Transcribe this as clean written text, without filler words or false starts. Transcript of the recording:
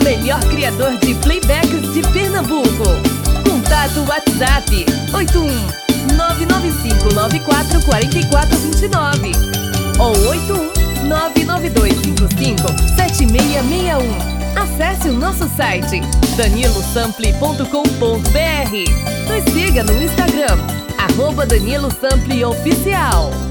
melhor criador de playbacks de Pernambuco. Contato WhatsApp 81 99594 4429 ou 81 99255 7661. Acesse o nosso site danilosample.com.br. Nos siga no Instagram @DaniloSample Oficial.